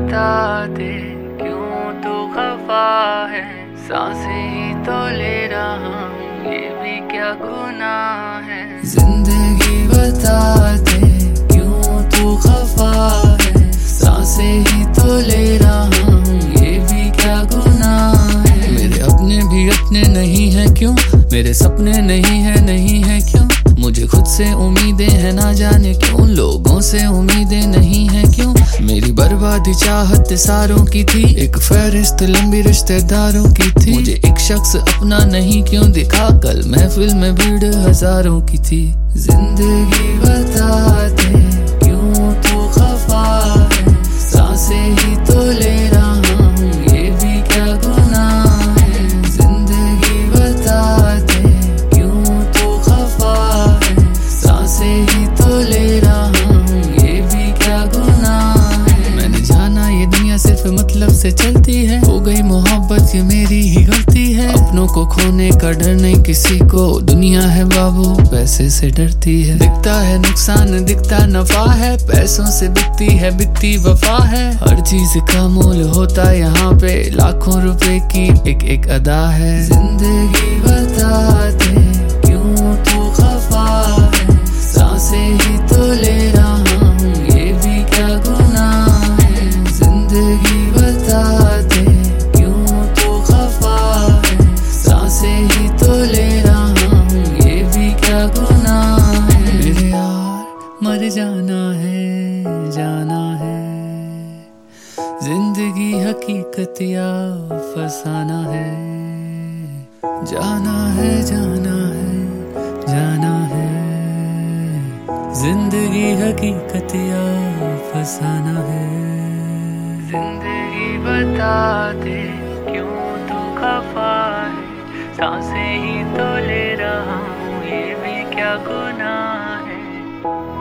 बता दे क्यों तू खफा है। सांसें ही तो ले रहा हूँ, ये भी क्या गुनाह है। जिंदगी बता दे क्यों तू खफा है। सांसें ही तो ले रहा हूँ, ये भी क्या गुनाह है। मेरे अपने भी अपने नहीं है क्यों, मेरे सपने नहीं है क्यों। मुझे खुद से उम्मीदें हैं ना जाने क्यों, लोगों से उम्मीदें नहीं है क्यों। मेरी बर्बादी चाहत सारों की थी, एक फहरिस्त लंबी रिश्तेदारों की थी। मुझे एक शख्स अपना नहीं क्यों दिखा, कल महफिल में भीड़ हजारों की थी। जिंदगी बता दे क्यों तू खफा है। सांसें ही तो ले रहा हूँ, ये भी क्या गुनाह है। जिंदगी बता दे क्यों तू खफा है। सांसें ही तो ले रहा हूँ, ये भी क्या गुनाह है। मैंने जाना ये दुनिया सिर्फ मतलब से चलती है, हो गई मोहब्बत ये मेरी ही गलती है। अपनों को खोने का डर नहीं किसी को, दुनिया है बाबू पैसे से डरती है। दिखता है नुकसान दिखता नफा है, पैसों से बिकती वफा है। हर चीज का मोल होता यहाँ पे, लाखों रुपए की एक अदा है। जिंदगी बता दे क्यों तू खफा है। सांसें ही तो ले रहा हूँ, ये भी क्या गुनाह है। जिंदगी बता दे क्यों तू खफा है। सांसें ही तो ले रहा हूँ, ये भी क्या गुनाह है। मेरे यार मर जाना है। जिंदगी हकीकत या फसाना है। जाना है। जिंदगी हकीकत या फसाना है। जिंदगी बता दे क्यों तू खफा है। सांसें ही तो ले रहा हूँ, ये भी क्या गुनाह है।